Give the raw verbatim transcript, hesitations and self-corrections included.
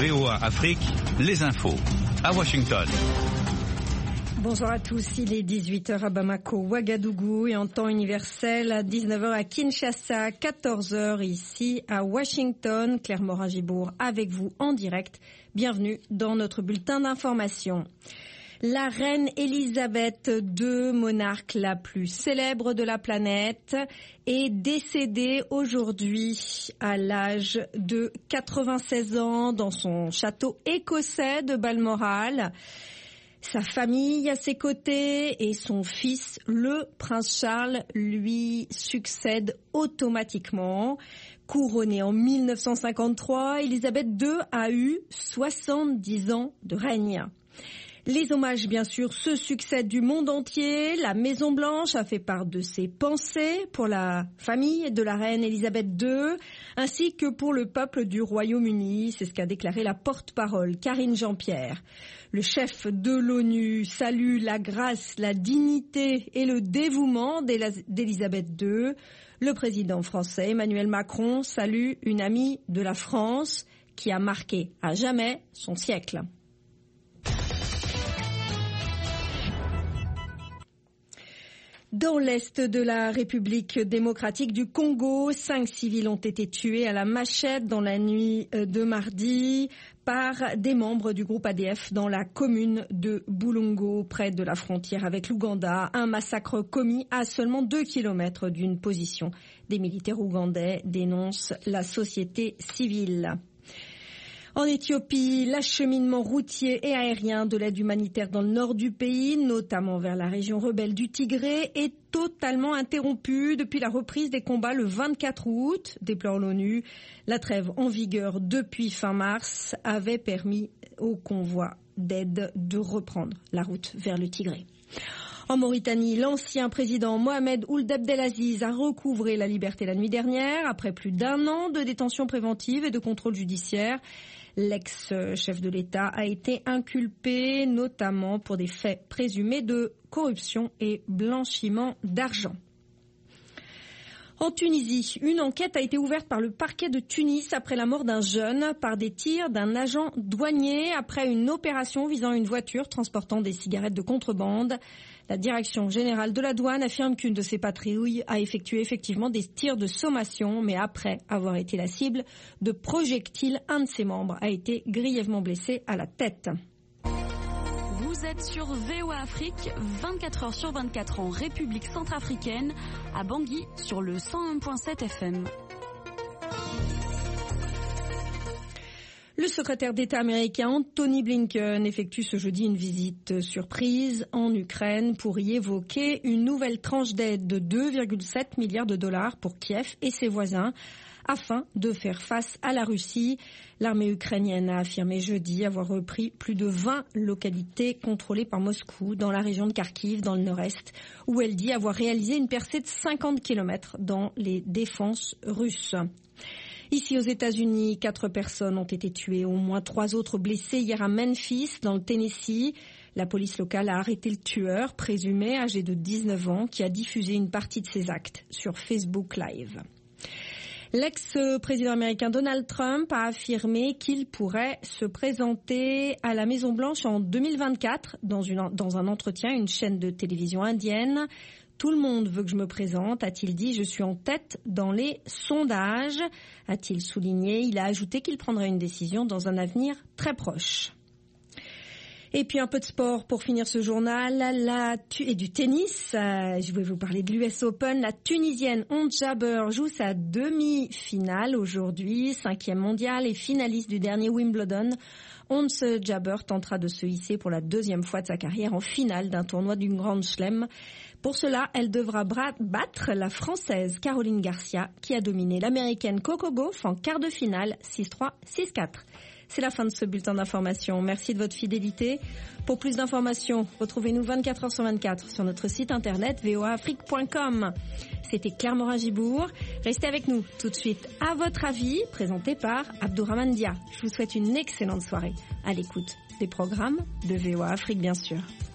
V O A Afrique, les infos à Washington. Bonjour à tous, il est dix-huit heures à Bamako, Ouagadougou et en temps universel à dix-neuf heures à Kinshasa, quatorze heures ici à Washington. Claire Morin-Gibourg avec vous en direct. Bienvenue dans notre bulletin d'information. La reine Elisabeth deux, monarque la plus célèbre de la planète, est décédée aujourd'hui à l'âge de quatre-vingt-seize ans dans son château écossais de Balmoral. Sa famille à ses côtés et son fils, le prince Charles, lui succèdent automatiquement. Couronnée en mille neuf cent cinquante-trois, Elisabeth deux a eu soixante-dix ans de règne. Les hommages, bien sûr, se succèdent du monde entier. La Maison-Blanche a fait part de ses pensées pour la famille de la reine Elisabeth deux, ainsi que pour le peuple du Royaume-Uni. C'est ce qu'a déclaré la porte-parole, Karine Jean-Pierre. Le chef de l'ONU salue la grâce, la dignité et le dévouement d'Elisabeth deux. Le président français, Emmanuel Macron, salue une amie de la France qui a marqué à jamais son siècle. Dans l'est de la République démocratique du Congo, cinq civils ont été tués à la machette dans la nuit de mardi par des membres du groupe A D F dans la commune de Bulongo, près de la frontière avec l'Ouganda. Un massacre commis à seulement deux kilomètres d'une position des militaires ougandais, dénonce la société civile. En Éthiopie, l'acheminement routier et aérien de l'aide humanitaire dans le nord du pays, notamment vers la région rebelle du Tigré, est totalement interrompu depuis la reprise des combats le vingt-quatre août, déplore l'ONU. La trêve en vigueur depuis fin mars avait permis aux convois d'aide de reprendre la route vers le Tigré. En Mauritanie, l'ancien président Mohamed Ould Abdelaziz a recouvré la liberté la nuit dernière après plus d'un an de détention préventive et de contrôle judiciaire. L'ex-chef de l'État a été inculpé notamment pour des faits présumés de corruption et blanchiment d'argent. En Tunisie, une enquête a été ouverte par le parquet de Tunis après la mort d'un jeune par des tirs d'un agent douanier après une opération visant une voiture transportant des cigarettes de contrebande. La direction générale de la douane affirme qu'une de ses patrouilles a effectué effectivement des tirs de sommation, mais après avoir été la cible de projectiles, un de ses membres a été grièvement blessé à la tête. Vous êtes sur V O A Afrique, vingt-quatre heures sur vingt-quatre en République centrafricaine, à Bangui sur le cent un virgule sept F M. Le secrétaire d'État américain Antony Blinken effectue ce jeudi une visite surprise en Ukraine pour y évoquer une nouvelle tranche d'aide de deux virgule sept milliards de dollars pour Kiev et ses voisins afin de faire face à la Russie. L'armée ukrainienne a affirmé jeudi avoir repris plus de vingt localités contrôlées par Moscou dans la région de Kharkiv, dans le nord-est, où elle dit avoir réalisé une percée de cinquante kilomètres dans les défenses russes. Ici aux États-Unis, quatre personnes ont été tuées, au moins trois autres blessées hier à Memphis, dans le Tennessee. La police locale a arrêté le tueur, présumé âgé de dix-neuf ans, qui a diffusé une partie de ses actes sur Facebook Live. L'ex-président américain Donald Trump a affirmé qu'il pourrait se présenter à la Maison-Blanche en deux mille vingt-quatre dans, une, dans un entretien à une chaîne de télévision indienne. Tout le monde veut que je me présente, a-t-il dit. Je suis en tête dans les sondages, a-t-il souligné. Il a ajouté qu'il prendrait une décision dans un avenir très proche. Et puis un peu de sport pour finir ce journal, la, et du tennis. Euh, je vais vous parler de l'U S Open. La Tunisienne Ons Jabeur joue sa demi-finale aujourd'hui, cinquième mondiale et finaliste du dernier Wimbledon. Ons Jabeur tentera de se hisser pour la deuxième fois de sa carrière en finale d'un tournoi d'une Grand Chelem. Pour cela, elle devra battre la Française Caroline Garcia qui a dominé l'Américaine Coco Gauff en quart de finale six trois, six quatre. C'est la fin de ce bulletin d'information. Merci de votre fidélité. Pour plus d'informations, retrouvez-nous vingt-quatre heures sur vingt-quatre sur notre site internet v o a afrique point com. C'était Claire Morin-Gibourg. Restez avec nous tout de suite. À votre avis, présenté par Abdourahmane Dia. Je vous souhaite une excellente soirée à l'écoute des programmes de V O A Afrique, bien sûr.